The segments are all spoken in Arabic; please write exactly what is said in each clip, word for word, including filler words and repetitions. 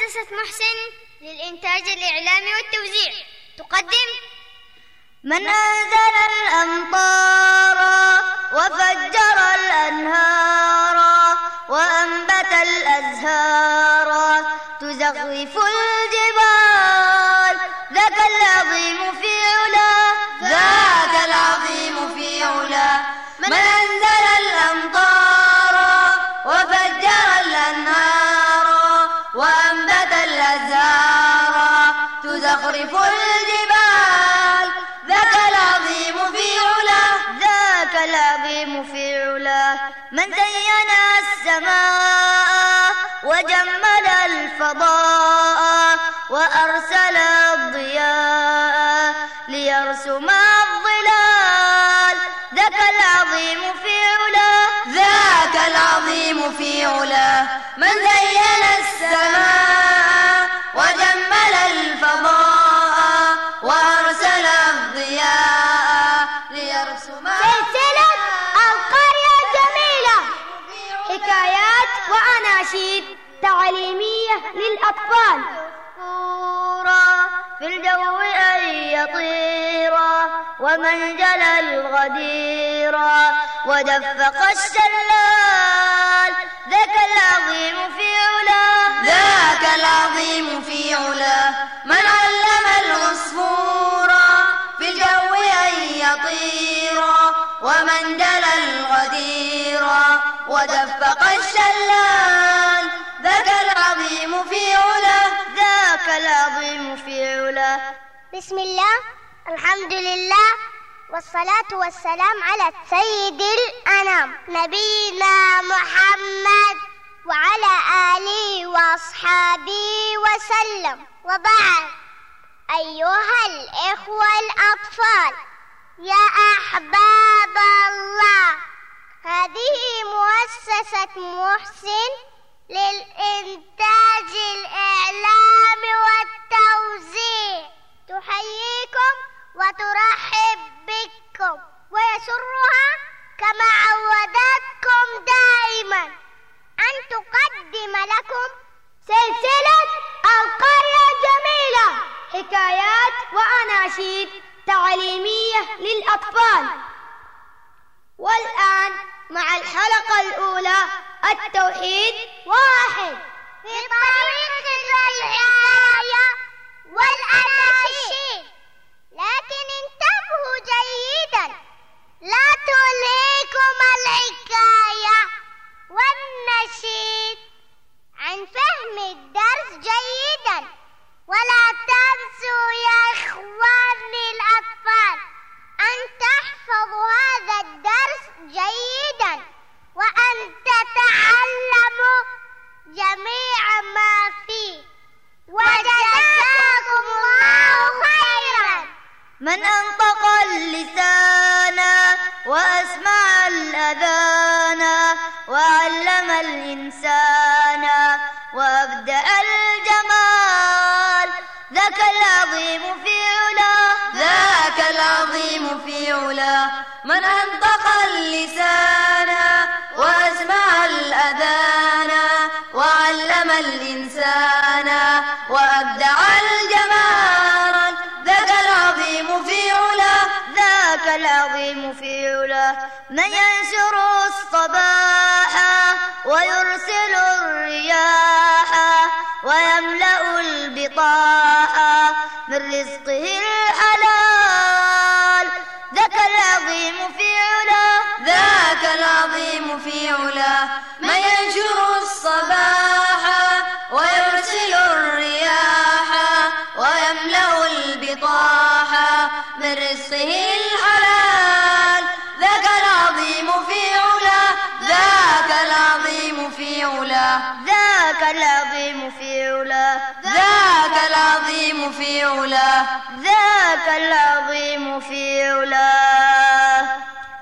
مؤسسة محسن للإنتاج الإعلامي والتوزيع تقدم من أنزل الأمطار وفجر الأنهار وأنبت الأزهار تزخرف الجبال ذاك العظيم في علاه ذاك العظيم في علاه من أنزل الأمطار وفجر الأنهار وأنبت الأزهار تزخرف الجبال ذاك العظيم في علاه ذاك العظيم في علاه من زين السماء وجمل الفضاء وأرسل الضياء ليرسم الظلال ذاك العظيم في علاه ذاك العظيم في علاه من زين السماء وجمل الفضاء وأرسل الضياء ليرسم سلسلة القرية الجميلة، حكايات وأناشيد تعليمية للأطفال. في الجو أن يطيرا ومن جلى الغديرا ودفق الشلال ذاك العظيم في علاه ذاك العظيم في علاه من علم العصفور في الجو أن يطيرا ومن جلى الغديرا ودفق الشلال ذاك العظيم في علاه ذاك العظيم في علاه. بسم الله، الحمد لله، والصلاة والسلام على سيد الأنام نبينا محمد وعلى آله وأصحابه وسلم، وبعد. أيها الإخوة الأطفال يا أحباب الله، هذه مؤسسة محسن للإنتاج الإعلامي والتوزيع تحييكم وترحب بكم، ويسرها كما عودتكم دائما أن تقدم لكم سلسلة القرية الجميلة، حكايات وأناشيد تعليمية للأطفال. والآن مع الحلقة الأولى، التوحيد واحد. في طريق الحكاية والأناشيد، لكن انتبهوا جيدا لا تلهيكم الحكاية والنشيد عن فهم الدرس جيدا، ولا تنسوا يا إخواني الأطفال أن تحفظوا هذا الدرس جيدا وأن تتعلموا جميع ما فيه، وجزاكم الله خيرا. من أنطق اللسان وأسمع الأذان وعلم الإنسان وأبدأ الجمال ذاك العظيم في علاه ذاك العظيم في علاه من أنطق اللسان وأسمع الأذان وعلم الإنسان وأبدع الجمال ذاك العظيم في علاه ذاك العظيم في علاه من ينشر الصباح ويرسل الرياح ويملأ البطاح من رزقه الحلال ذاك العظيم في علاه ذاك العظيم في علاه من ينشر الصباح ويرسل الرياح ويملأ البطاح من رزقه الحلال ذاك العظيم في علاه ذاك العظيم في علاه ذاك العظيم في علاه ذاك العظيم في علاه ذاك العظيم في علاه.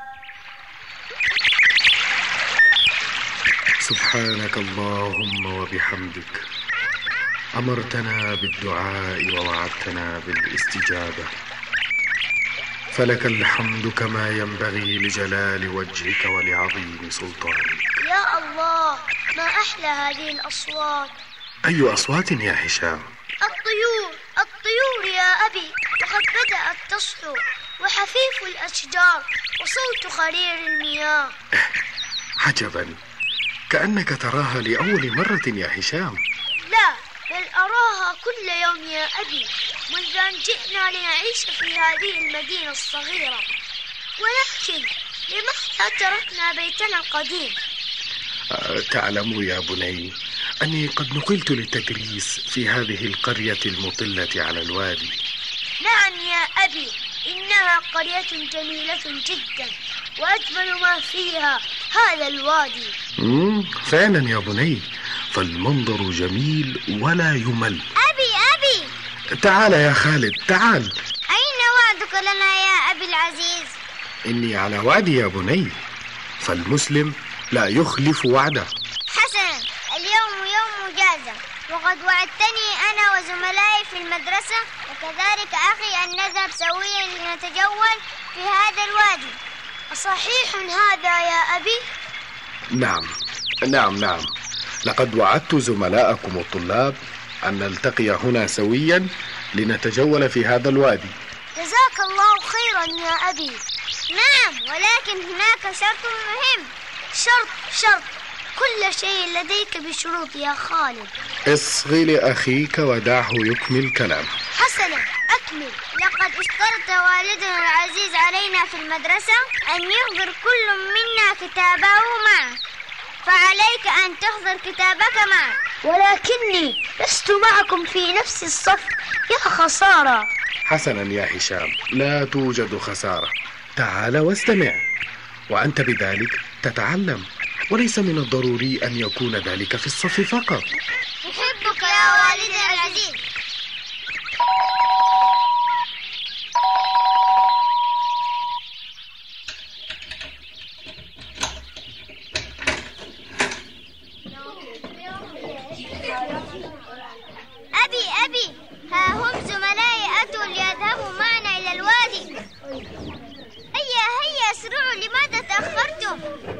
سبحانك اللهم وبحمدك، أمرتنا بالدعاء ووعدتنا بالاستجابة، فلك الحمد كما ينبغي لجلال وجهك ولعظيم سلطانك. يا الله، ما أحلى هذه الأصوات أي أصوات يا هشام؟ الطيور الطيور يا أبي، وقد بدأت تصحو، وحفيف الأشجار، وصوت خرير المياه. عجبا، كأنك تراها لأول مرة يا هشام. لا، بل أراها كل يوم يا أبي، منذ أن جئنا لنعيش في هذه المدينة الصغيرة. ولكن لماذا تركنا بيتنا القديم؟ أه تعلم يا بني أني قد نقلت للتدريس في هذه القرية المطلة على الوادي. نعم يا أبي، إنها قرية جميلة جدا، وأجمل ما فيها هذا الوادي. مم فعلا يا بني، فالمنظر جميل ولا يمل. أبي أبي تعال يا خالد، تعال. أين وعدك لنا يا أبي العزيز؟ إني على وعدي يا بني، فالمسلم لا يخلف وعده. حسنا، اليوم يوم مجازة، وقد وعدتني أنا وزملائي في المدرسة وكذلك أخي أن نذهب سويا لنتجول في هذا الوادي. أصحيح هذا يا أبي؟ نعم نعم نعم، لقد وعدت زملاءكم الطلاب أن نلتقي هنا سويا لنتجول في هذا الوادي. جزاك الله خيرا يا أبي. نعم، ولكن هناك شرط مهم. شرط شرط كل شيء لديك بشروط يا خالد. اصغي لأخيك ودعه يكمل كلام. حسنا، أكمل. لقد اشترط والدنا العزيز علينا في المدرسة أن يحضر كل منا كتابه معه، فعليك أن تحضر كتابك معه. ولكني لست معكم في نفس الصف، يا خسارة. حسنا يا هشام، لا توجد خسارة. تعال واستمع، وأنت بذلك تتعلم، وليس من الضروري أن يكون ذلك في الصف فقط. أحبك يا والدي العزيز. أبي أبي، ها هم زملائي أتوا ليذهبوا معنا إلى الوادي. هيا هيا اسرعوا، لماذا تأخرتم؟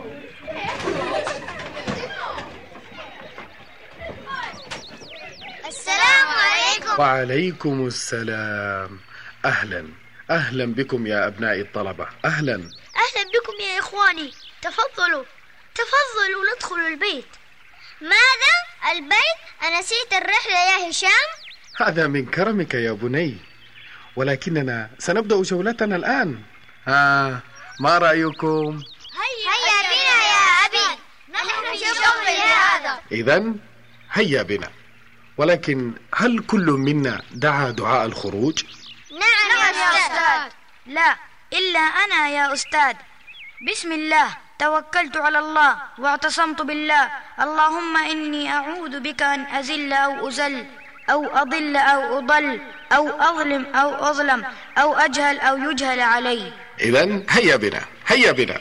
السلام عليكم. وعليكم السلام. أهلا أهلا بكم يا أبناء الطلبة، أهلا أهلا بكم يا إخواني. تفضلوا تفضلوا ندخل البيت. ماذا؟ البيت؟ أنسيت الرحلة يا هشام؟ هذا من كرمك يا بني، ولكننا سنبدأ جولتنا الآن. ها، ما رأيكم؟ هيا, هيا بنا يا أبي، نحن في شوق لهذا. إذن هيا بنا، ولكن هل كل منا دعا دعاء الخروج؟ نعم يا أستاذ. لا، إلا أنا يا أستاذ. بسم الله توكلت على الله واعتصمت بالله. اللهم إني أعوذ بك أن أزل أو أزل أو أضل أو أضل أو أظلم أو أظلم أو أجهل أو يجهل علي. إذن هيا بنا هيا بنا.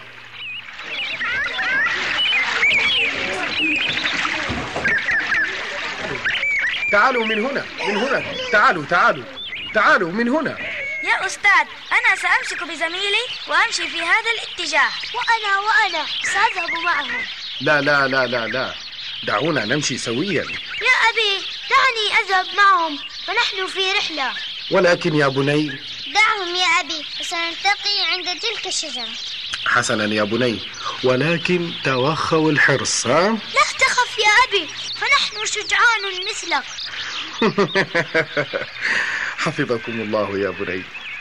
تعالوا من هنا من هنا، تعالوا تعالوا تعالوا من هنا. يا أستاذ، أنا سأمسك بزميلي وأمشي في هذا الاتجاه. وأنا وأنا سأذهب معهم. لا لا لا لا لا، دعونا نمشي سويا. يا أبي، دعني أذهب معهم، فنحن في رحلة. ولكن يا بني. دعهم يا أبي، فسنلتقي عند تلك الشجرة. حسنا يا بني، ولكن توخوا الحرص. ها؟ لا تخف يا أبي، فنحن شجعان مثلك. حفظكم الله يا بني.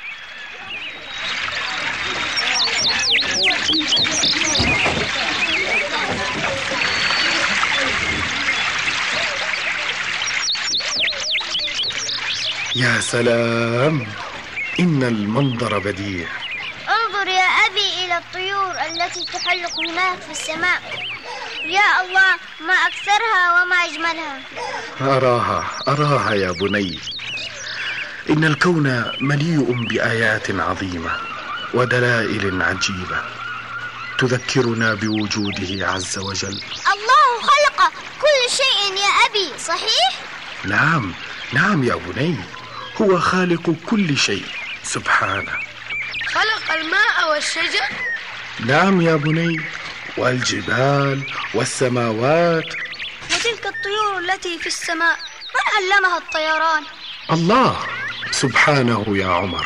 يا سلام، إن المنظر بديع. انظر يا أبي إلى الطيور التي تحلق هناك في السماء. يا الله، ما أكثرها وما أجملها. أراها أراها يا بني. إن الكون مليء بآيات عظيمة ودلائل عجيبة تذكرنا بوجوده عز وجل. الله خلق كل شيء يا أبي، صحيح؟ نعم نعم يا بني، هو خالق كل شيء سبحانه. خلق الماء والشجر. نعم يا بني، والجبال والسماوات. وتلك الطيور التي في السماء من علمها الطيران؟ الله سبحانه يا عمر.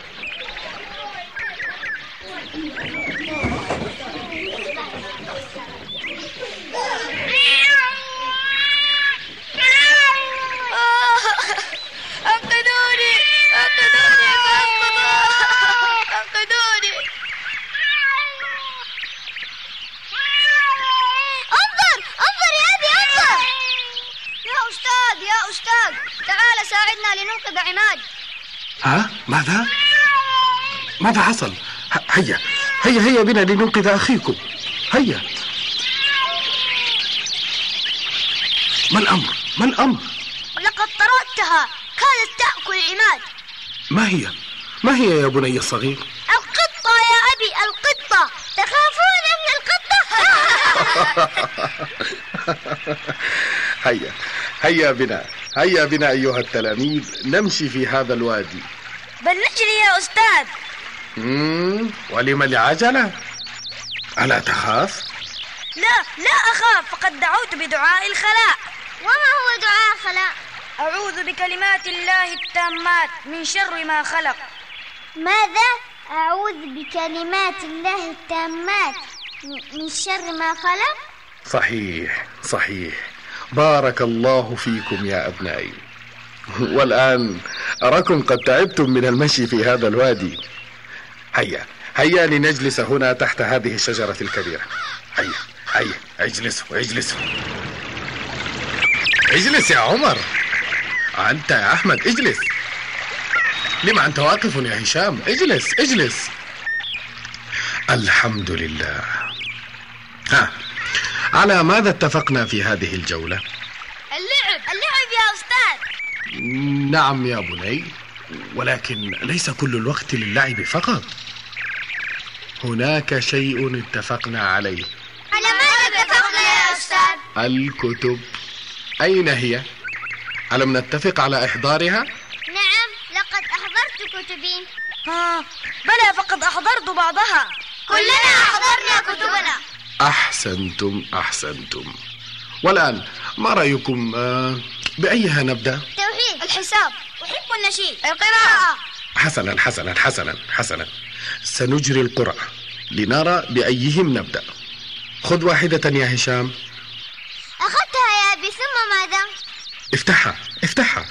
أنقذوني أنقذوني أنقذوني. انظر انظر يا أبي انظر. يا أستاذ يا أستاذ تعال ساعدنا لننقذ عماد. ها؟ ماذا؟ ماذا حصل؟ هيا هيا هيا بنا لننقذ أخيكم. هيا. ما الأمر؟ ما الأمر؟ لقد طردتها، كانت تأكل عماد. ما هي؟ ما هي يا بني الصغير؟ القطة يا أبي القطة. تخافون من القطة؟ هيا هيا بنا هيا بنا أيها التلاميذ نمشي في هذا الوادي. بل نجري يا أستاذ. مم. ولم العجلة؟ ألا تخاف؟ لا لا أخاف، فقد دعوت بدعاء الخلاء. وما هو دعاء خلاء؟ أعوذ بكلمات الله التامات من شر ما خلق. ماذا؟ أعوذ بكلمات الله التامات من شر ما خلق. صحيح صحيح. بارك الله فيكم يا أبنائي. والآن أراكم قد تعبتم من المشي في هذا الوادي. هيا هيا لنجلس هنا تحت هذه الشجرة الكبيرة. هيا هيا اجلسوا اجلسوا. اجلس يا عمر. أنت يا أحمد اجلس. لما أنت واقف يا هشام؟ اجلس اجلس. الحمد لله. ها، على ماذا اتفقنا في هذه الجولة؟ اللعب اللعب يا أستاذ. نعم يا بني، ولكن ليس كل الوقت للعب فقط. هناك شيء اتفقنا عليه. على ماذا اتفقنا يا أستاذ؟ الكتب. أين هي؟ ألم نتفق على إحضارها؟ نعم، لقد أحضرت كتبي. ها بلى، فقد أحضرت بعضها. كلنا أحضرنا كتبنا. أحسنتم أحسنتم. والآن ما رأيكم آه بأيها نبدأ؟ توحيد، الحساب، أحب النشيد، القراءة. حسنا حسنا حسنا حسنا. سنجري القرعة لنرى بأيهم نبدأ. خذ واحدة يا هشام. أخذتها يا أبي، ثم ماذا؟ افتحها افتحها.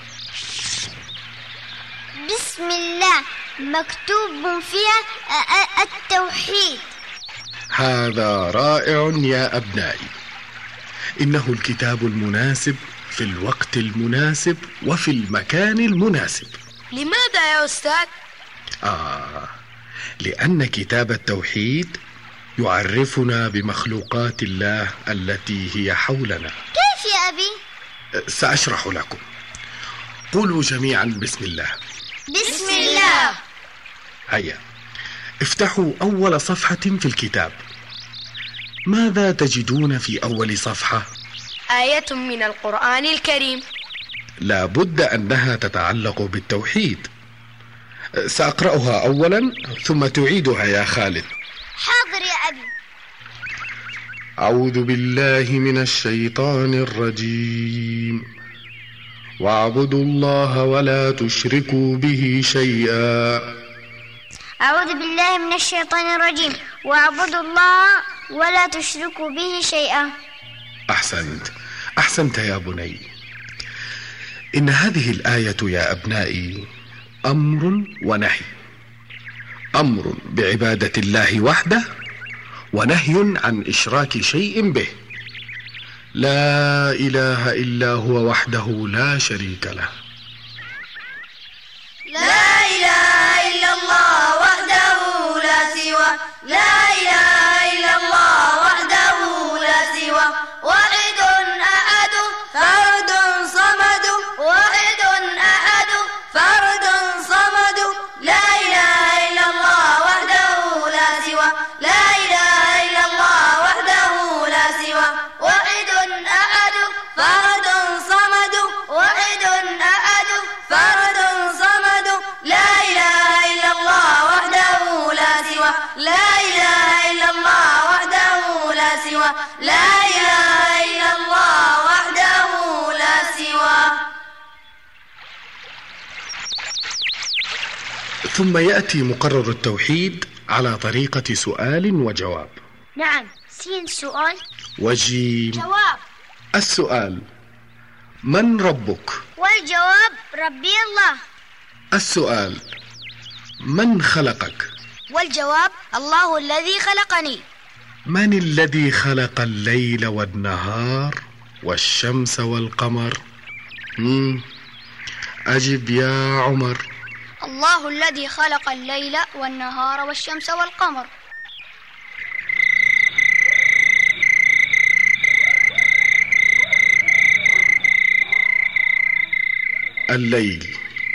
بسم الله، مكتوب فيها التوحيد. هذا رائع يا أبنائي. إنه الكتاب المناسب في الوقت المناسب وفي المكان المناسب. لماذا يا أستاذ؟ آه لأن كتاب التوحيد يعرفنا بمخلوقات الله التي هي حولنا. كيف يا أبي؟ سأشرح لكم. قولوا جميعا بسم الله. بسم الله. هيا افتحوا أول صفحة في الكتاب. ماذا تجدون في أول صفحة؟ آية من القرآن الكريم. لا بد أنها تتعلق بالتوحيد. سأقرأها أولا ثم تعيدها يا خالد. حاضر يا أبي. أعوذ بالله من الشيطان الرجيم. واعبدوا الله ولا تشركوا به شيئا. أعوذ بالله من الشيطان الرجيم. واعبدوا الله ولا تشركوا به شيئا. أحسنت أحسنت يا بني. إن هذه الآية يا أبنائي أمر ونهي. أمر بعبادة الله وحده، ونهي عن إشراك شيء به. لا إله إلا هو وحده لا شريك له. لا إله إلا الله وحده لا سوى. لا إله إلا الله وحده لا سوى. واحد أحد فرد صمد. واحد أحد فرد صمد. لا إله إلا الله وحده لا سوى. لا إله إلا الله وحده لا سوى. واحد أحد فرد صمد. واحد أحد فرد صمد. لا إله إلا الله وحده لا سوى. لا إله إلا الله وحده لا سوى. لا إله إلا الله وحده ثم يأتي مقرر التوحيد على طريقة سؤال وجواب. نعم. سين سؤال وجيم جواب. السؤال: من ربك؟ والجواب: ربي الله. السؤال: من خلقك؟ والجواب: الله الذي خلقني. من الذي خلق الليل والنهار والشمس والقمر؟ مم. أجب يا عمر. الله الذي خلق الليل والنهار والشمس والقمر. الليل.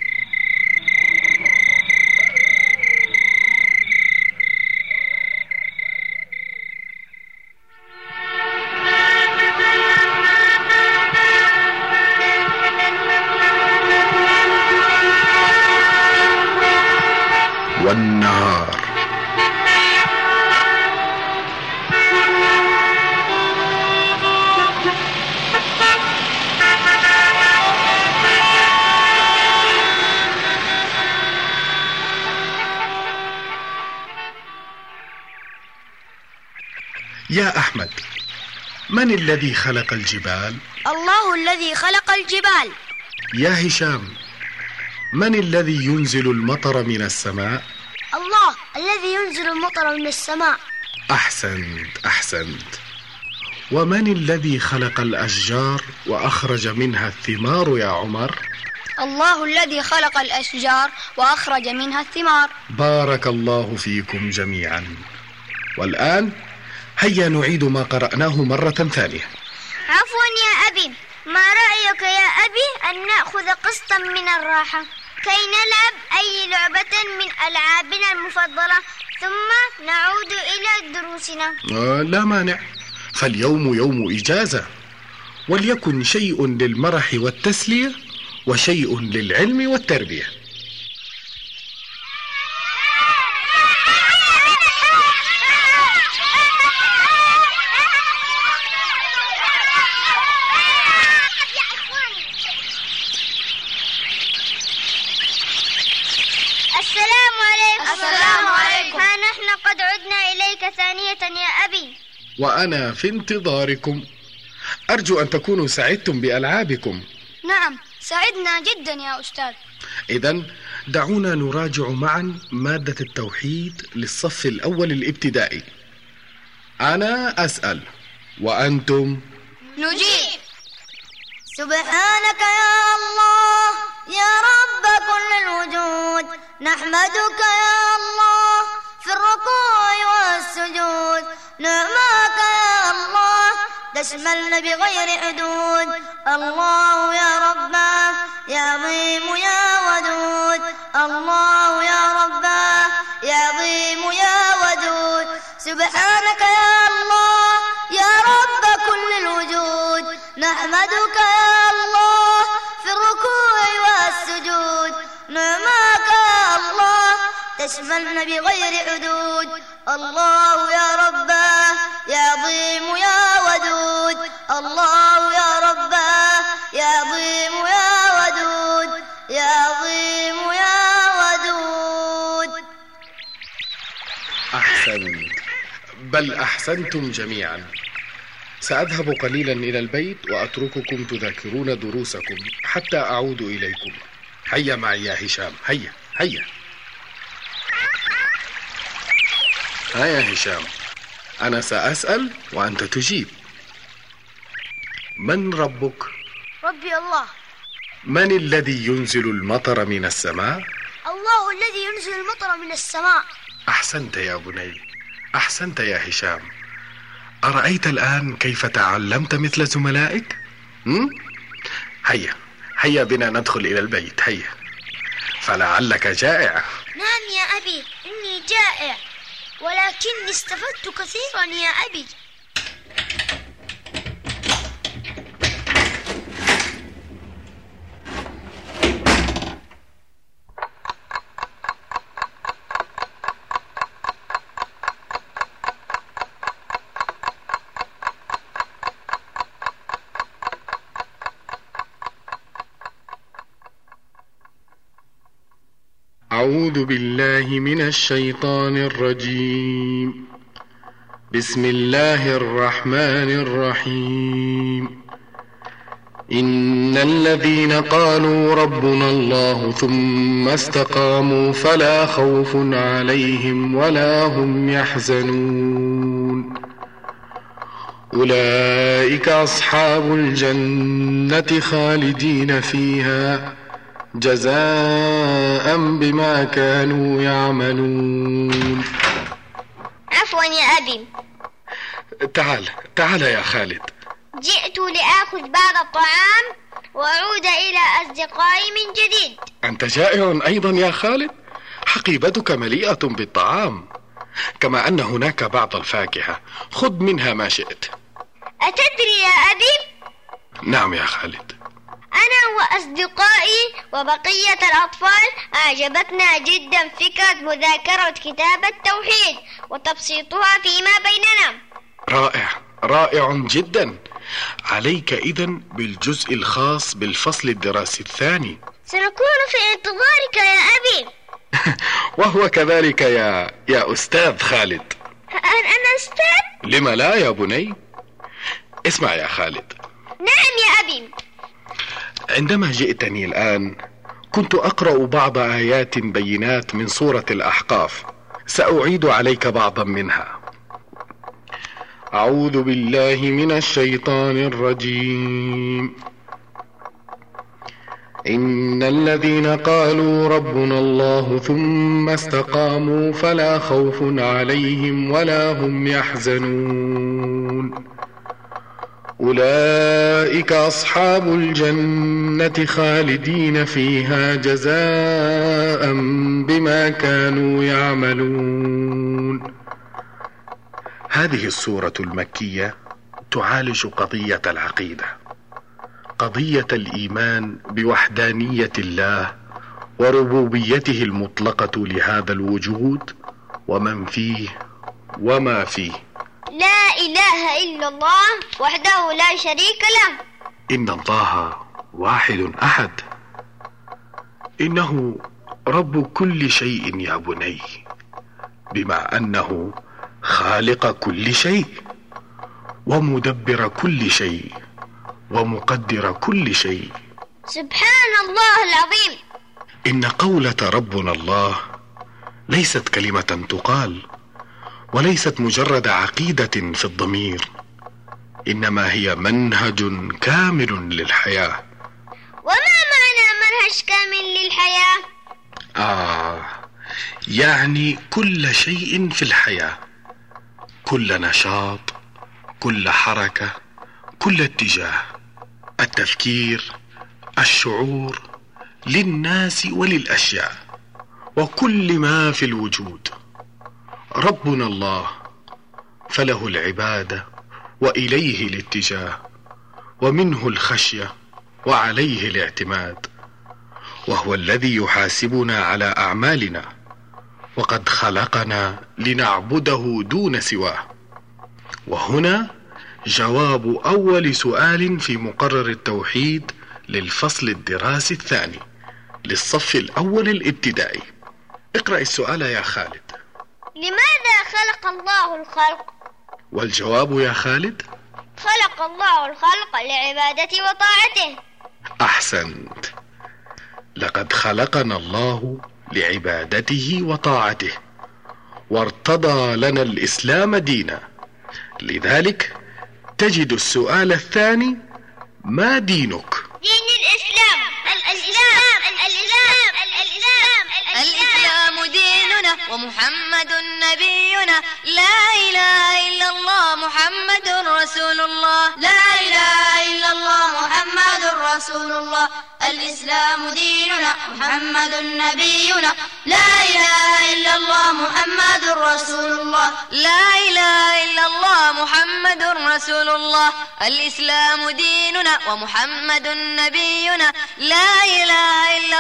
والنهار. يا أحمد، من الذي خلق الجبال؟ الله الذي خلق الجبال. يا هشام، من الذي ينزل المطر من السماء؟ الله الذي ينزل المطر من السماء. أحسنت أحسنت. ومن الذي خلق الأشجار وأخرج منها الثمار يا عمر؟ الله الذي خلق الأشجار وأخرج منها الثمار. بارك الله فيكم جميعا. والآن هيا نعيد ما قرأناه مرة ثانية. عفوا يا أبي، ما رأيك يا أبي أن نأخذ قسطا من الراحة كي نلعب أي لعبة من ألعابنا المفضلة ثم نعود إلى دروسنا؟ آه لا مانع، فاليوم يوم إجازة، وليكن شيء للمرح والتسلية وشيء للعلم والتربية. السلام عليكم. السلام عليكم. ها نحن قد عدنا إليك ثانية يا أبي. وأنا في انتظاركم. أرجو أن تكونوا سعدتم بألعابكم. نعم، سعدنا جدا يا أستاذ. إذن دعونا نراجع معا مادة التوحيد للصف الأول الابتدائي. أنا أسأل وأنتم نجيب. سبحانك يا الله يا رب كل الوجود، نحمدك يا الله في الركوع والسجود، نعماك يا الله تشملنا بغير حدود. الله يا ربنا يا عظيم يا ودود، الله يا ربنا يا عظيم يا ودود. سبحانك يا الله يا رب كل الوجود، نحمدك يا الله في الركوع والسجود، نعماك يا الله تشملنا بغير حدود. الله يا ربنا يا عظيم يا ودود، الله يا ربنا يا عظيم يا ودود، يا عظيم يا ودود. أحسنت، بل أحسنتم جميعا. سأذهب قليلا إلى البيت وأترككم تذاكرون دروسكم حتى أعود إليكم. هيا معي يا هشام، هيا هيا. ها يا هشام، أنا سأسأل وأنت تجيب. من ربك؟ ربي الله. من الذي ينزل المطر من السماء؟ الله الذي ينزل المطر من السماء. أحسنت يا بني، أحسنت يا هشام. أرأيت الآن كيف تعلمت مثل زملائك؟ هم؟ هيا هيا بنا ندخل إلى البيت، هيا، فلعلك جائع. نعم يا أبي، إني جائع، ولكني استفدت كثيرا يا أبي. أعوذ بالله من الشيطان الرجيم. بسم الله الرحمن الرحيم. إن الذين قالوا ربنا الله ثم استقاموا فلا خوف عليهم ولا هم يحزنون. أولئك أصحاب الجنة خالدين فيها جزاء بما كانوا يعملون. عفوا يا أبي. تعال تعال يا خالد. جئت لآخذ بعض الطعام وأعود إلى أصدقائي من جديد. أنت جائع أيضا يا خالد؟ حقيبتك مليئة بالطعام، كما أن هناك بعض الفاكهة، خذ منها ما شئت. أتدري يا أبي؟ نعم يا خالد. أنا وأصدقائي وبقية الأطفال أعجبتنا جدا فكرة مذاكرة كتاب التوحيد وتبسيطها فيما بيننا. رائع رائع جدا. عليك إذن بالجزء الخاص بالفصل الدراسي الثاني. سنكون في انتظارك يا أبي. وهو كذلك يا يا أستاذ خالد. أنا أستاذ؟ لما لا يا بني؟ اسمع يا خالد. نعم يا أبي. عندما جئتني الآن كنت أقرأ بعض آيات بينات من سورة الأحقاف، سأعيد عليك بعضا منها. أعوذ بالله من الشيطان الرجيم. إن الذين قالوا ربنا الله ثم استقاموا فلا خوف عليهم ولا هم يحزنون. أولئك أصحاب الجنة خالدين فيها جزاء بما كانوا يعملون. هذه السورة المكية تعالج قضية العقيدة، قضية الإيمان بوحدانية الله وربوبيته المطلقة لهذا الوجود ومن فيه وما فيه. لا إله إلا الله وحده لا شريك له. إن الله واحد أحد. إنه رب كل شيء يا بني، بما أنه خالق كل شيء ومدبر كل شيء ومقدر كل شيء. سبحان الله العظيم. إن قولة ربنا الله ليست كلمة تقال، وليست مجرد عقيدة في الضمير، إنما هي منهج كامل للحياة. وما معنى منهج كامل للحياة؟ آه يعني كل شيء في الحياة، كل نشاط، كل حركة، كل اتجاه، التفكير، الشعور، للناس وللأشياء وكل ما في الوجود. ربنا الله فله العبادة وإليه الاتجاه ومنه الخشية وعليه الاعتماد، وهو الذي يحاسبنا على أعمالنا، وقد خلقنا لنعبده دون سواه. وهنا جواب أول سؤال في مقرر التوحيد للفصل الدراسي الثاني للصف الأول الابتدائي. اقرأ السؤال يا خالد. لماذا خلق الله الخلق؟ والجواب يا خالد: خلق الله الخلق لعبادته وطاعته. أحسنت. لقد خلقنا الله لعبادته وطاعته، وارتضى لنا الإسلام دينا. لذلك تجد السؤال الثاني: ما دينك؟ دين الإسلام. الإسلام الإسلام الإسلام الإسلام ديننا ومحمد نبينا، لا إله إلا الله محمد رسول الله، لا إله إلا الله محمد رسول الله. الإسلام ديننا محمد نبينا، لا إله إلا الله محمد رسول الله، لا إله إلا الله محمد رسول الله. الإسلام ديننا ومحمد نبينا، لا إله إلا الله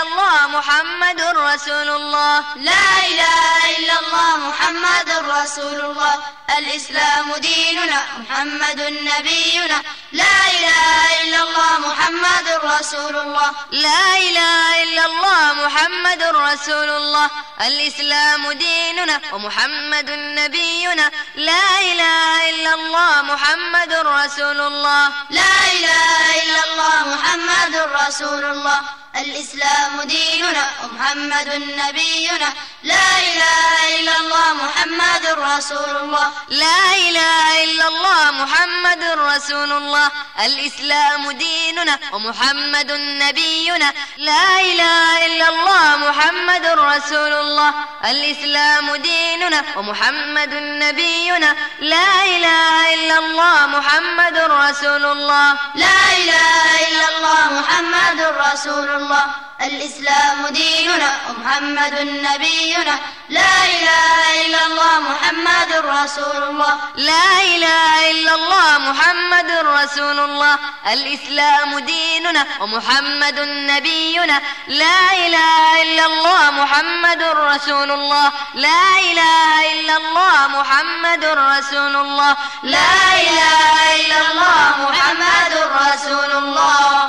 الله محمد رسول الله لا إله إلا الله محمد رسول الله الإسلام ديننا محمد نبينا لا إله إلا الله محمد رسول الله لا إله إلا الله محمد رسول الله الإسلام ديننا ومحمد نبينا لا إله إلا الله محمد رسول الله لا إله إلا الله محمد رسول الله الإسلام ديننا ومحمد نبينا لا إله إلا الله محمد رسول الله لا إله إلا الله محمد رسول الله الإسلام ديننا ومحمد نبينا لا إله إلا الله محمد رسول الله الإسلام ديننا ومحمد نبينا لا إله إلا الله محمد رسول الله لا إله إلا الله محمد رسول الله الإسلام ديننا ومحمد نبينا لا إله إلا الله محمد رسول الله لا إله إلا الله محمد رسول الله الإسلام ديننا ومحمد نبينا لا إله إلا الله محمد رسول الله لا إله إلا الله محمد رسول الله لا إله إلا الله محمد رسول الله.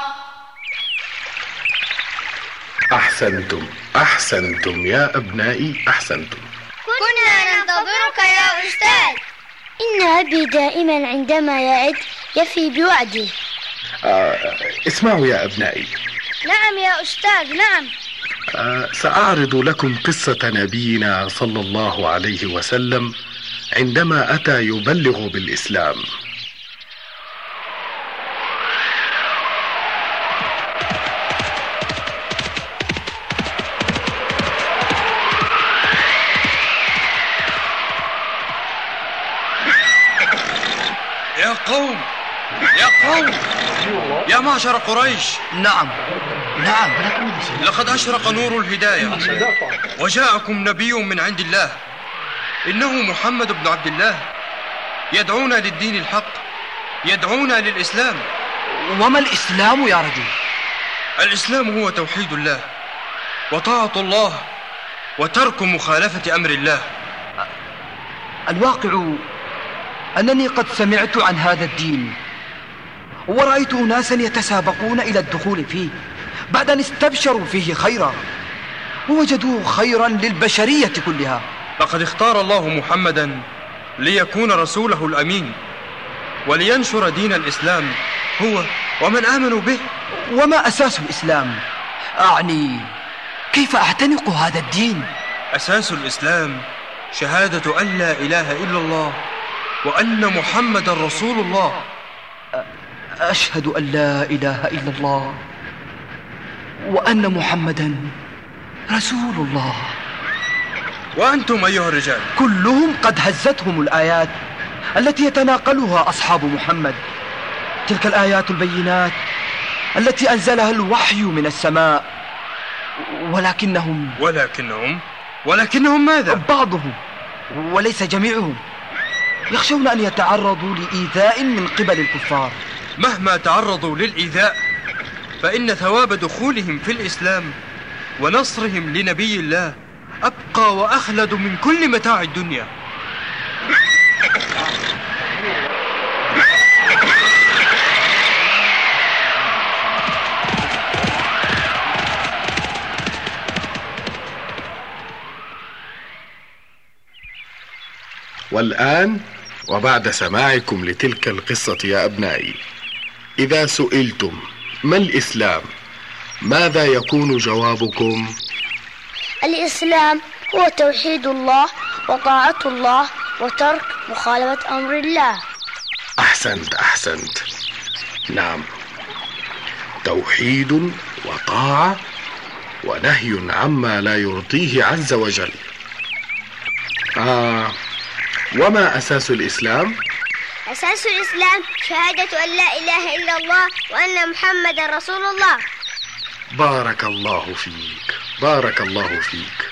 أحسنتم أحسنتم يا أبنائي أحسنتم. كنا ننتظرك يا أستاذ. إن أبي دائما عندما يعد يفي بوعده. آه اسمعوا يا أبنائي. نعم يا أستاذ نعم. آه سأعرض لكم قصة نبينا صلى الله عليه وسلم عندما أتى يبلغ بالإسلام. يا قوم يا قوم يا معشر قريش. نعم نعم لقد أشرق نور الهداية وجاءكم نبي من عند الله، إنه محمد بن عبد الله، يدعونا للدين الحق، يدعونا للإسلام. وما الإسلام يا رجل؟ الإسلام هو توحيد الله وطاعة الله وترك مخالفة أمر الله. الواقع أنني قد سمعت عن هذا الدين ورأيت ناسا يتسابقون إلى الدخول فيه بعد أن استبشروا فيه خيرا ووجدوه خيرا للبشرية كلها. لقد اختار الله محمدا ليكون رسوله الأمين ولينشر دين الإسلام هو ومن آمنوا به. وما أساس الإسلام؟ أعني كيف أعتنق هذا الدين؟ أساس الإسلام شهادة أن لا إله إلا الله وأن محمد رسول الله. أشهد أن لا إله إلا الله وأن محمدا رسول الله. وأنتم أيها الرجال؟ كلهم قد هزتهم الآيات التي يتناقلها أصحاب محمد، تلك الآيات البينات التي أنزلها الوحي من السماء. ولكنهم ولكنهم ولكنهم ماذا؟ بعضهم وليس جميعهم يخشون أن يتعرضوا لإيذاء من قبل الكفار. مهما تعرضوا للإيذاء فإن ثواب دخولهم في الإسلام ونصرهم لنبي الله أبقى وأخلد من كل متاع الدنيا. والآن وبعد سماعكم لتلك القصة يا أبنائي، إذا سئلتم ما الإسلام ماذا يكون جوابكم؟ الإسلام هو توحيد الله وطاعة الله وترك مخالفة أمر الله. أحسنت أحسنت نعم، توحيد وطاعة ونهي عما لا يرضيه عز وجل. آه وما أساس الإسلام؟ أساس الإسلام شهادة أن لا إله إلا الله وأن محمد رسول الله. بارك الله فيك بارك الله فيك.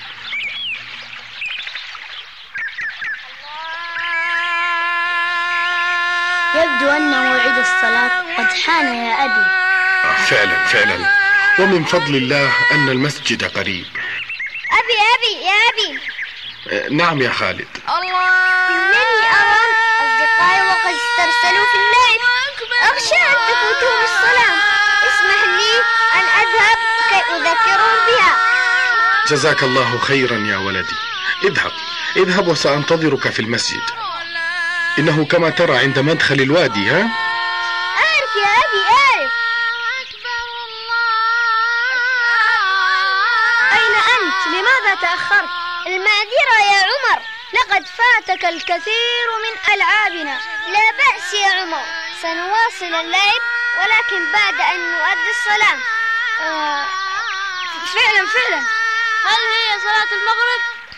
يبدو أن موعد الصلاة قد حان يا أبي. فعلا فعلا ومن فضل الله أن المسجد قريب. أبي أبي يا أبي. نعم يا خالد. إنني أرى أصدقائي وقد استرسلوا في اللعب، أخشى أن تفوتهم الصلاة، اسمح لي أن أذهب كي أذكرهم بها. جزاك الله خيرا يا ولدي، اذهب اذهب وسأنتظرك في المسجد، إنه كما ترى عند مدخل الوادي. ها؟ أعرف يا أبي أعرف. أين أنت؟ لماذا تأخرت؟ المعذرة يا عمر، لقد فاتك الكثير من ألعابنا. لا بأس يا عمر، سنواصل اللعب ولكن بعد أن نؤدي الصلاة. آه فعلا فعلا. هل هي صلاة المغرب؟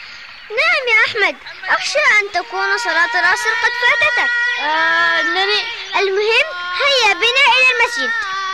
نعم يا أحمد، أخشى أن تكون صلاة العصر قد فاتتك. آه إنني المهم هيا بنا إلى المسجد.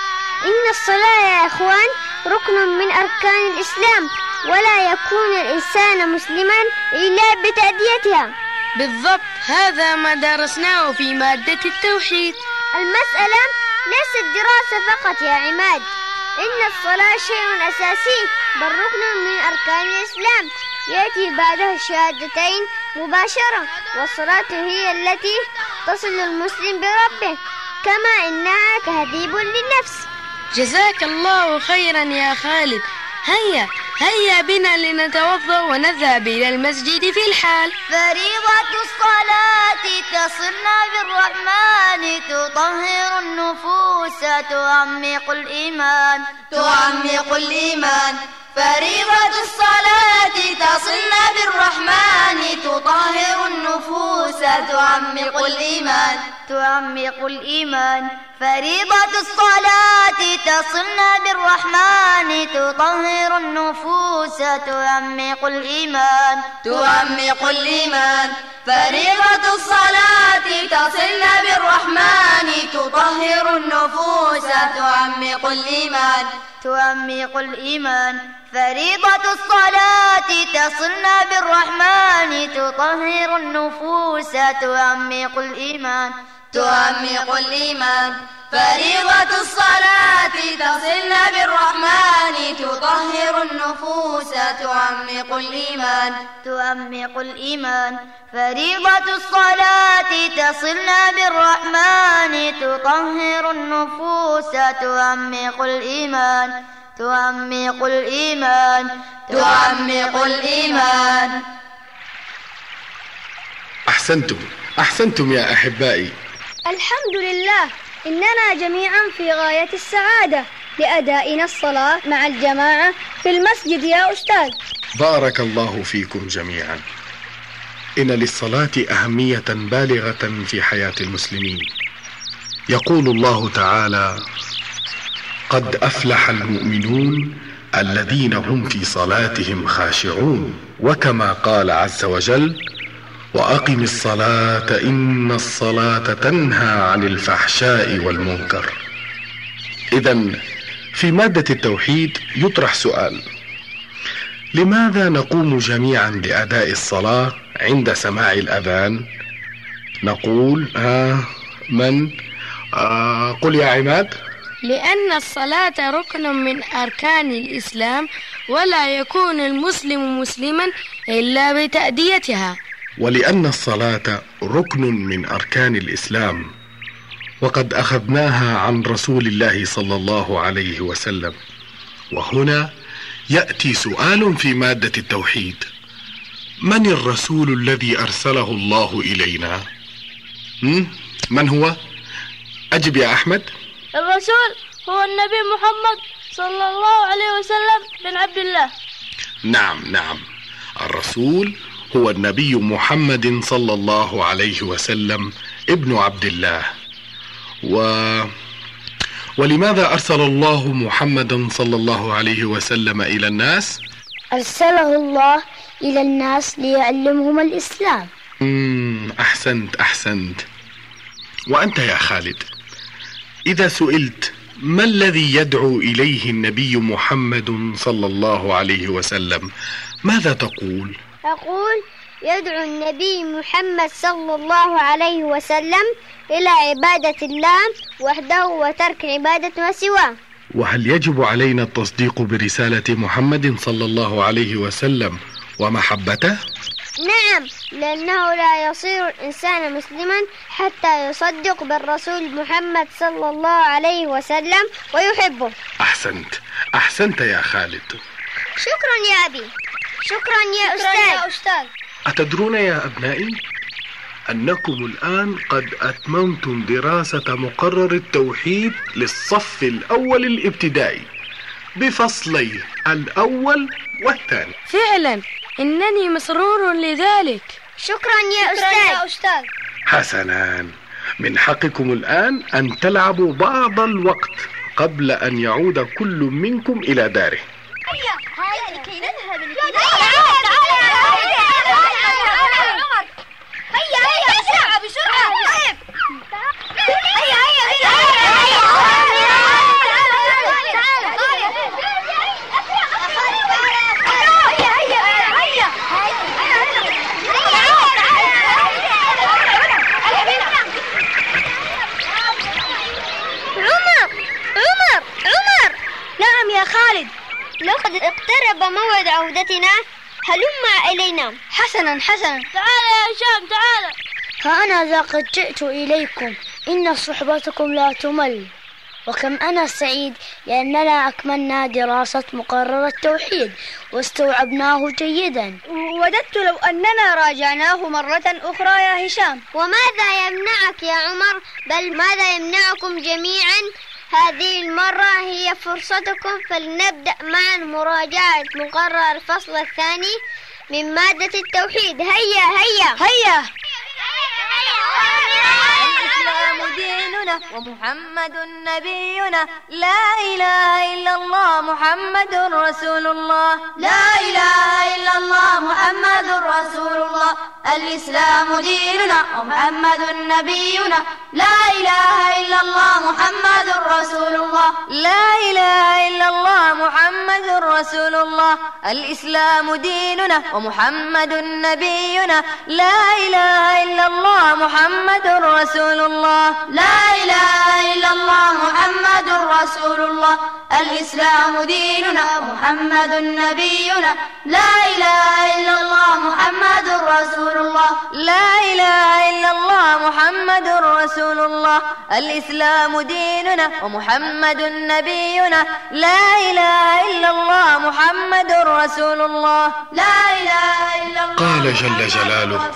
إن الصلاة يا إخوان ركن من أركان الإسلام، ولا يكون الإنسان مسلما إلا بتأديتها. بالضبط، هذا ما درسناه في مادة التوحيد. المسألة ليست دراسة فقط يا عماد، إن الصلاة شيء أساسي بل ركن من أركان الإسلام يأتي بعدها الشهادتين مباشرة، والصلاة هي التي تصل المسلم بربه، كما إنها تهذيب للنفس. جزاك الله خيرا يا خالد. هيا هيا بنا لنتوضأ ونذهب إلى المسجد في الحال. فريضة الصلاة تصلنا بالرحمن، تطهر النفوس تعمق الإيمان، تعمق الإيمان. فريضة الصلاة تصلنا بالرحمن، تطهر النفوس تعمق الإيمان، تعمق الإيمان. فريضة الصلاة تصلنا بالرحمن، تطهر النفوس تعمق الإيمان، تعمق الإيمان. فريضة الصلاة تصلنا بالرحمن، تطهر النفوس تعمق الإيمان، تعمق الإيمان. فريضة الصلاة تصلنا بالرحمن، تطهر النفوس تعمق الإيمان، تعمق الإيمان. فريضة الصلاة تصلنا بالرحمن، تطهر النفوس تعمق الإيمان، تعمق الإيمان. فريضة الصلاة تصلنا بالرحمن، تطهر النفوس تعمق الإيمان، تعمق الإيمان، تعمق الإيمان. أحسنتم أحسنتم يا أحبائي. الحمد لله، إننا جميعا في غاية السعادة لأدائنا الصلاة مع الجماعة في المسجد يا أستاذ. بارك الله فيكم جميعا. إن للصلاة أهمية بالغة في حياة المسلمين. يقول الله تعالى: قد أفلح المؤمنون الذين هم في صلاتهم خاشعون. وكما قال عز وجل: وأقم الصلاة إن الصلاة تنهى عن الفحشاء والمنكر. إذن في مادة التوحيد يطرح سؤال: لماذا نقوم جميعا لأداء الصلاة عند سماع الأذان؟ نقول آه من؟ آه قل يا عماد. لأن الصلاة ركن من أركان الإسلام، ولا يكون المسلم مسلما إلا بتأديتها. ولأن الصلاة ركن من أركان الإسلام، وقد أخذناها عن رسول الله صلى الله عليه وسلم. وهنا يأتي سؤال في مادة التوحيد: من الرسول الذي أرسله الله إلينا؟ من هو؟ أجب يا أحمد. الرسول هو النبي محمد صلى الله عليه وسلم بن عبد الله. نعم نعم، الرسول هو النبي محمد صلى الله عليه وسلم ابن عبد الله. و... ولماذا أرسل الله محمدا صلى الله عليه وسلم إلى الناس؟ أرسله الله إلى الناس ليعلمهم الإسلام. مم أحسنت أحسنت. وأنت يا خالد، إذا سئلت ما الذي يدعو إليه النبي محمد صلى الله عليه وسلم، ماذا تقول؟ أقول يدعو النبي محمد صلى الله عليه وسلم إلى عبادة الله وحده وترك عبادة ما سواه. وهل يجب علينا التصديق برسالة محمد صلى الله عليه وسلم ومحبته؟ نعم، لأنه لا يصير الإنسان مسلما حتى يصدق بالرسول محمد صلى الله عليه وسلم ويحبه. أحسنت أحسنت يا خالد. شكرا يا أبي. شكرا يا شكرا أستاذ. يا أستاذ. أتدرون يا أبنائي أنكم الآن قد أتممتم دراسة مقرر التوحيد للصف الأول الابتدائي بفصليه الأول والثاني. فعلا إنني مسرور لذلك. شكرا يا شكرا أستاذ. يا أستاذ. حسنا، من حقكم الآن أن تلعبوا بعض الوقت قبل أن يعود كل منكم إلى داره. هيا هيا لكي نذهب. هيا هيا بسرعة بسرعة. هيا هيا يا خالد، لقد اقترب موعد عودتنا، هلم إلينا. حسنا حسنا. تعال يا هشام تعال. ها أنا ذا قد جئت إليكم، إن صحبتكم لا تمل، وكم أنا سعيد لأننا أكملنا دراسة مقرر التوحيد واستوعبناه جيدا. وددت لو أننا راجعناه مرة أخرى يا هشام. وماذا يمنعك يا عمر؟ بل ماذا يمنعكم جميعا؟ هذه المرة هي فرصتكم، فلنبدأ معا مراجعة مقرر الفصل الثاني من مادة التوحيد. هيا هيا هيا. الإسلام ديننا ومحمد نبينا، لا إله إلا الله محمد رسول الله، لا إله إلا الله محمد رسول الله. الإسلام ديننا ومحمد نبينا، لا إله إلا الله محمد رسول الله، لا إله إلا الله محمد رسول الله. الإسلام ديننا ومحمد نبينا، لا إله إلا الله محمد رسول الله، لا إله إلا الله محمد رسول الله. الإسلام ديننا ومحمد نبينا، لا إله إلا الله محمد رسول الله، لا إله إلا الله محمد رسول الله. الإسلام ديننا ومحمد نبينا، لا إله إلا الله محمد رسول الله، لا إله إلا الله. قال جل جلاله: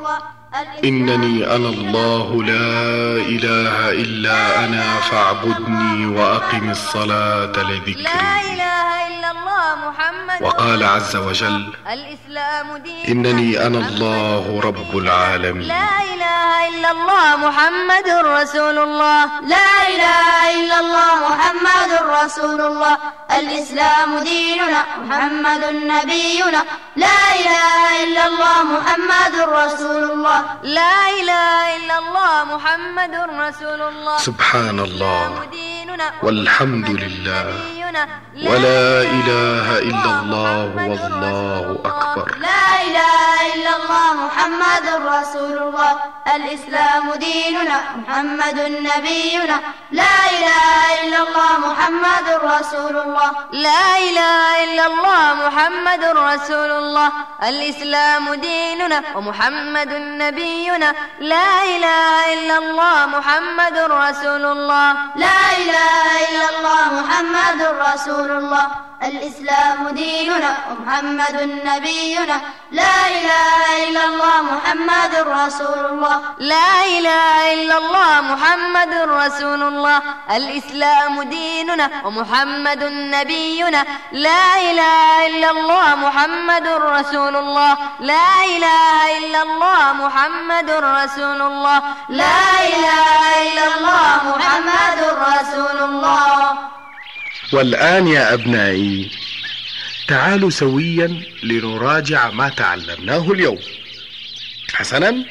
إنني أنا الله لا إله إلا أنا فاعبدني وأقم الصلاة لذكري. لا إله إلا الله محمد. وقال عز وجل: الإسلام دين إنني أنا الله رب العالمين. لا إله إلا الله محمد رسول الله، لا إله إلا الله محمد رسول الله. الإسلام ديننا محمد نبينا، لا إله إلا الله محمد رسول الله، لا إله إلا الله محمد رسول الله. سبحان الله والحمد لله ولا إله إلا الله والله أكبر. لا إله إلا الله محمد رسول الله. الإسلام ديننا محمد نبينا، لا إله إلا الله محمد رسول الله، لا إله إلا الله محمد رسول الله. الإسلام ديننا ومحمد نبينا، لا إله إلا الله محمد رسول الله، لا إله إلا الله محمد رسول الله. الإسلام ديننا ومحمد نبينا، لا إله إلا الله محمد رسول الله، لا إله إلا الله محمد رسول الله. الإسلام ديننا ومحمد نبينا، لا إله إلا الله محمد رسول الله، لا إله إلا الله محمد رسول الله، لا إله إلا الله محمد رسول الله. والآن يا أبنائي تعالوا سويا لنراجع ما تعلمناه اليوم. حسنا،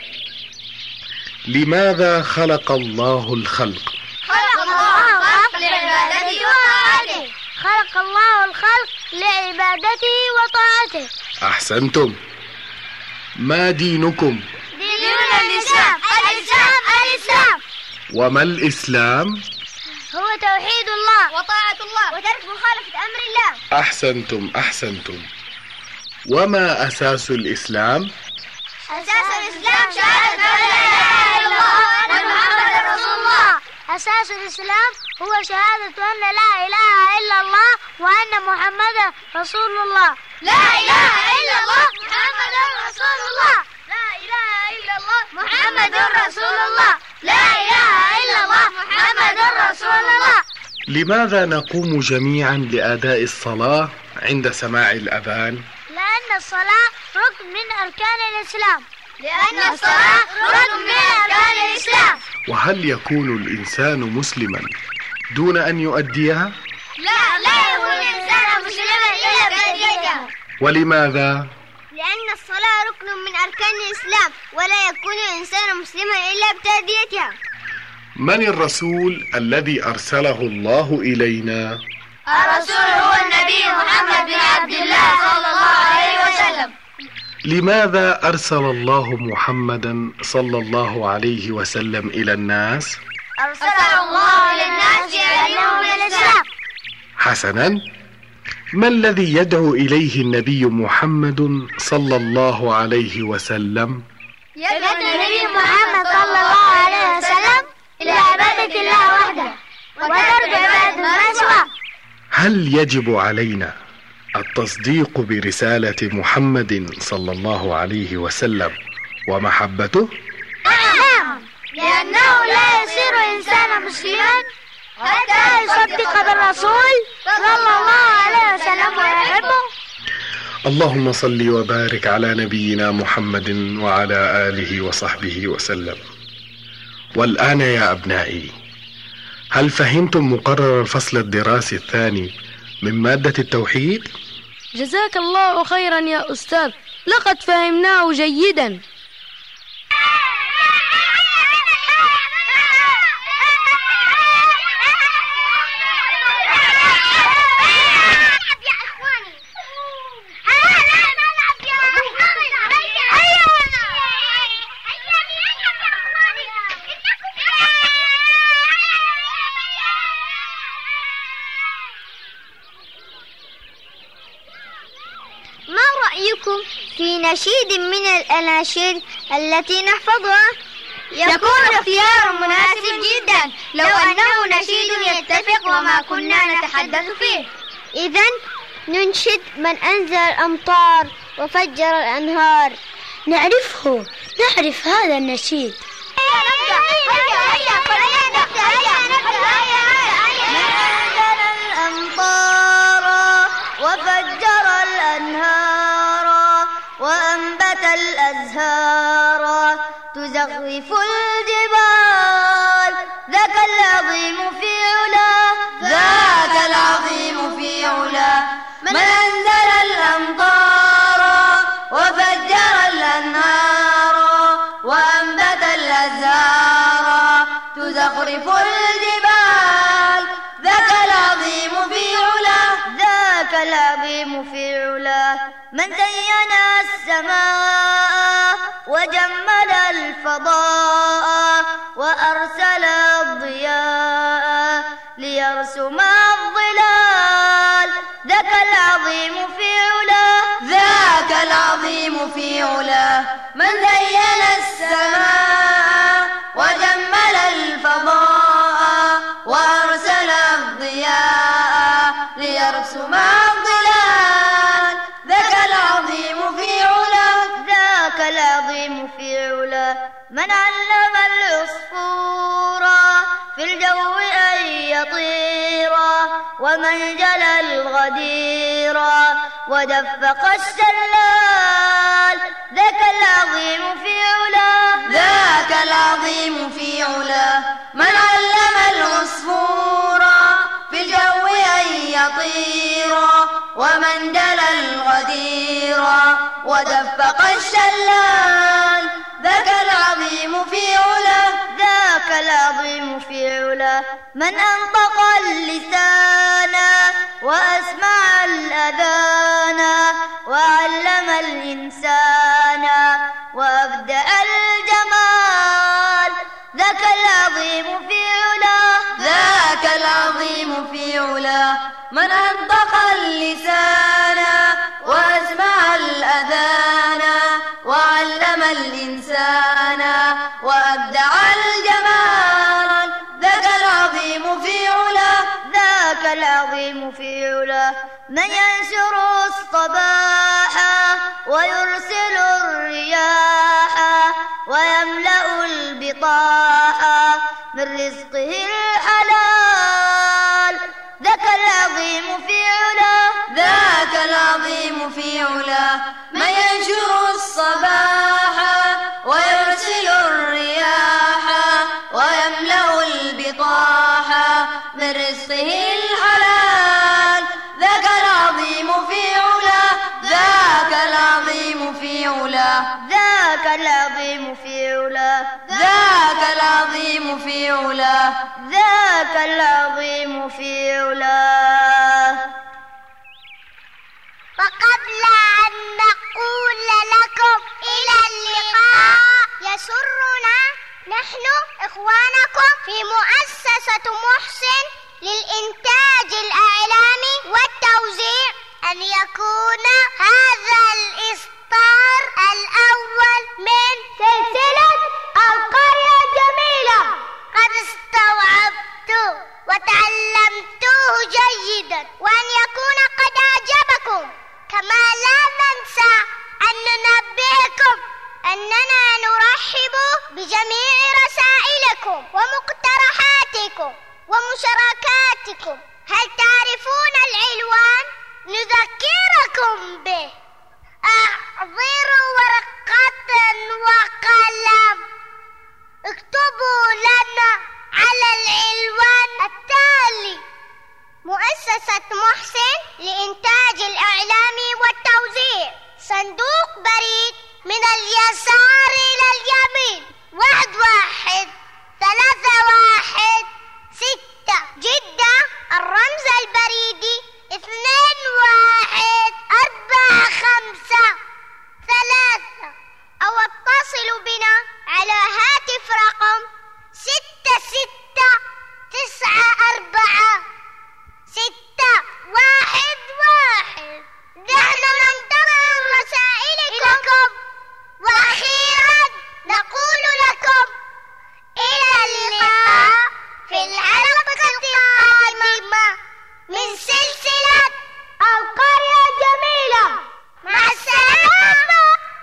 لماذا خلق الله الخلق؟ خلق الله الخلق لعبادته وطاعته. خلق الله الخلق لعبادته وطاعته. أحسنتم. ما دينكم؟ ديننا الإسلام. الإسلام الإسلام. وما الإسلام؟ هو توحيد الله وطاعة الله وترك مخالفة أمر الله. أحسنتم أحسنتم. وما أساس الإسلام؟ أساس الإسلام شهادة أن لا إله إلا الله وأن محمدا رسول الله. أساس الإسلام هو شهادة أن لا إله إلا الله وأن محمدا رسول الله. لا إله إلا الله محمد رسول الله. لا إله إلا الله محمد رسول الله. لا إله إلا الله محمد رسول الله. لماذا نقوم جميعا لأداء الصلاة عند سماع الأذان؟ لأن الصلاة ركن من أركان الإسلام. لأن الصلاة ركن من أركان الإسلام. وهل يكون الإنسان مسلما دون أن يؤديها؟ لا لا يكون الإنسان مسلما إلا بأديتها. ولماذا؟ لأن الصلاة ركن من أركان الإسلام ولا يكون الإنسان مسلما إلا بتأديتها. من الرسول الذي أرسله الله إلينا؟ الرسول هو النبي محمد بن عبد الله صلى الله عليه وسلم. لماذا أرسل الله محمدا صلى الله عليه وسلم إلى الناس؟ أرسله الله إلى الناس ليعلمهم الإسلام. حسنا، ما الذي يدعو إليه النبي محمد صلى الله عليه وسلم؟ يدعو النبي محمد صلى الله عليه وسلم إلى عبادة الله وحده وترك عبادة ما سواه. هل يجب علينا التصديق برسالة محمد صلى الله عليه وسلم ومحبته؟ نعم، لأنه لا يصير إنسانا مسلما حتى يصدق بالرسول صلى الله عليه وسلم ويحبه. اللهم صل وبارك على نبينا محمد وعلى آله وصحبه وسلم. والآن يا أبنائي، هل فهمتم مقرر الفصل الدراسي الثاني من مادة التوحيد؟ جزاك الله خيرا يا أستاذ، لقد فهمناه جيدا. في نشيد من الأناشيد التي نحفظها يكون اختيار مناسب جدا لو أنه نشيد يتفق وما كنا نتحدث فيه. إذن ننشد من أنزل الأمطار وفجر الأنهار. نعرفه، نعرف هذا النشيد. هيا نبدأ، هيا هيا هيا نبدأ، هيا نبدأ، هيا هيا. من أنزل الأمطار وفجر الأنهار وأنبت الأزهار تزخرف الجبال ذاك العظيم في علاه ذاك العظيم في علاه. من أنزل الأمطار وفجر الأنهار وأنبت الأزهار تزخرف الجبال ذاك العظيم في علاه ذاك العظيم في علاه. من زين السماء وجمل الفضاء وأرسل الضياء ليرسم الظلال ذاك العظيم في علاه ذاك العظيم في علاه. من زين السماء وجمل الفضاء وأرسل الضياء ليرسم الظلال ذاك العظيم في علاه ذاك العظيم في علاه. من علم العصفور في الجو أن يطير ومن جلى الغدير ودفق الشلال ذاك العظيم في علاه ذاك العظيم في علاه. من علم العصفور في الجو أن يطير ومن جلى الغدير ودفق الشلال ذاك العظيم في علاه ذاك العظيم في علاه. من أنطق اللسان وأسمع الأذان وعلم الإنسان وأبدأ الجمال ذاك العظيم في علاه ذاك من أنطق اللسان وأسمع الأذان وعلم الإنسان وأبدع الجمال ذاك العظيم في علاه ذاك العظيم في علاه من ينشر الصباح ويرسل الرياح ويملأ البطاح من رزقه الحلال ذاك العظيم في علاه ذاك العظيم في علاه من ينشر الصباح ويرسل الرياح ويملأ البطاح من رزقه الحلال ذاك العظيم في علاه ذاك العظيم في علاه ذاك العظيم في علاه ذاك العظيم في علاه ذاك العظيم في علاه. وقبل أن نقول لكم إلى اللقاء يسرنا نحن إخوانكم في مؤسسة محسن للإنتاج الإعلامي والتوزيع أن يكون هذا الإصدار الأول من سلسلة القرية الجميلة قد استوعبت وتعلمتوه جيدا وأن يكون قد أعجبكم كما لا ننسى أن ننبهكم أننا نرحب بجميع رسائلكم ومقترحاتكم ومشاركاتكم. هل تعرفون العنوان؟ نذكركم به. احضروا ورقة وقلم اكتبوا لنا على العنوان التالي: مؤسسة محسن لإنتاج الإعلامي والتوزيع، صندوق بريد من اليسار إلى اليمين، واحد واحد ثلاثة واحد ستة، جدة. الرمز البريدي اثنين واحد أربعة خمسة ثلاثة، أو اتصلوا بنا على هاتف رقم ستة ستة تسعة أربعة ستة واحد واحد. نحن ننتظر رسائلكم. وأخيرا نقول لكم إلى اللقاء في الحلقة القادمة من سلسلة القرية الجميلة. مع السلامة.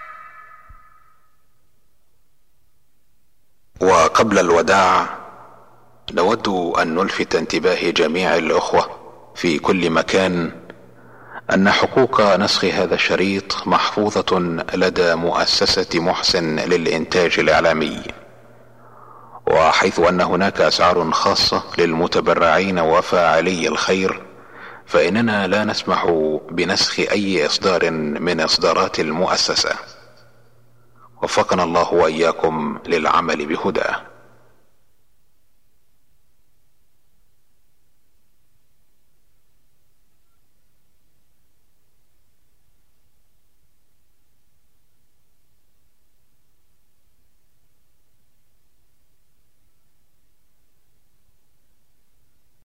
وقبل الوداع نود أن نلفت انتباه جميع الأخوة في كل مكان أن حقوق نسخ هذا الشريط محفوظة لدى مؤسسة محسن للإنتاج الإعلامي، وحيث أن هناك أسعار خاصة للمتبرعين وفاعلي الخير، فإننا لا نسمح بنسخ أي إصدار من إصدارات المؤسسة. وفقنا الله وإياكم للعمل بهداه.